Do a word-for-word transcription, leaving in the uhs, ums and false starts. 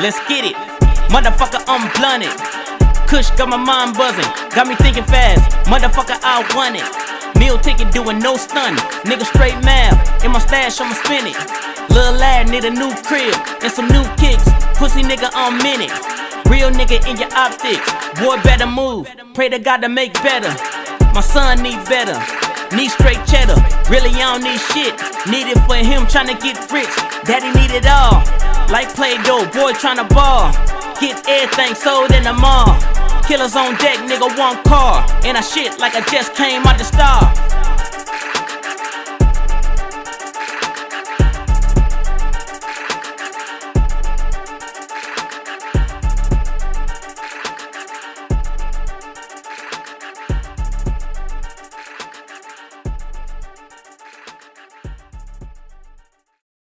let's get it. Motherfucker, I'm blunted. Kush got my mind buzzing, got me thinking fast. Motherfucker, I want it. Meal ticket doing no stunning. Nigga straight math, in my stash I'ma spin it. Lil' lad need a new crib and some new kicks. Pussy nigga, I'm in it. Real nigga in your optics. Boy, better move. Pray to God to make better. My son need better. Need straight cheddar. Really, I don't need shit. Need it for him tryna get rich. Daddy need it all. Like Play-Doh, boy tryna ball. Get everything sold in the mall. Killers on deck, nigga, one car. And I shit like I just came out the star.